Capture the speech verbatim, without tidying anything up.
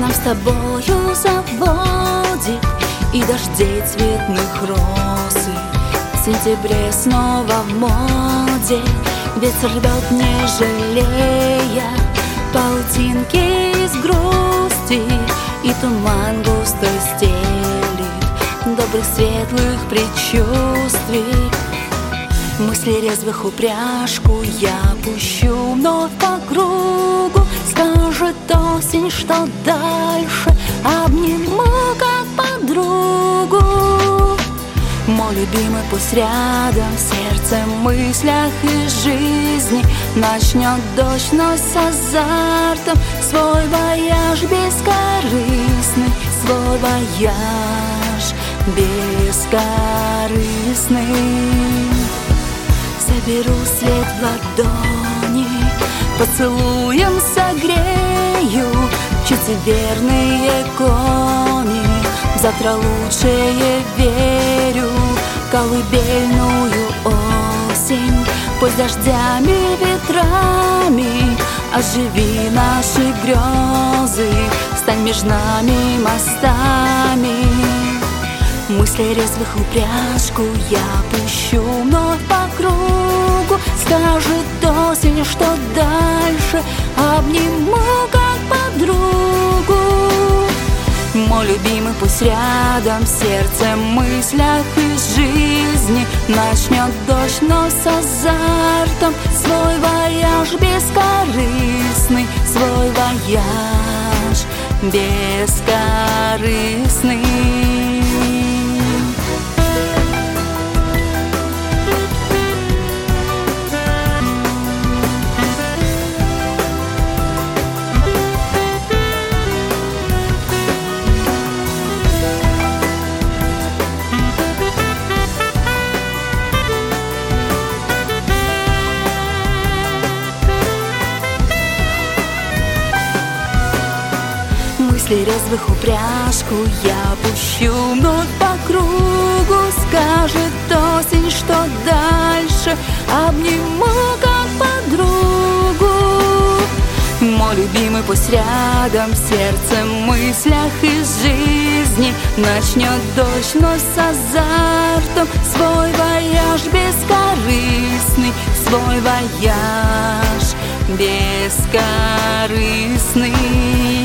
нам с тобою заводик и дождей цветных росы. В сентябре снова в моде ветер рвет, не жалея паутинки из грусти, и туман густо стелит добрых светлых предчувствий. Мысли резвых упряжку я пущу вновь по кругу. Скажет осень, что дальше, обниму как подругу. Мой любимый пусть рядом, в сердце, мыслях и жизни. Начнет дождь, но с азартом свой вояж бескорыстный, свой вояж бескорыстный. Соберу свет в ладони, поцелуем согрею птицы верные кони. Завтра лучшее верю, колыбельную осень. Пусть дождями, ветрами оживи наши грезы, стань между нами мостами. Мысли резвых упряжку я пущу вновь по кругу. Скажет осень, что дальше, обниму как подругу. Мой любимый пусть рядом, в сердце, мыслях и жизни. Начнет дождь, но с азартом свой вояж бескорыстный, свой вояж бескорыстный. Мысли резвых упряжку я пущу вновь по кругу. Скажет осень, что дальше, обниму как подругу. Мой любимый пусть рядом, в сердце, мыслях и жизни. Начнет дождь, но с азартом свой вояж бескорыстный, свой вояж бескорыстный.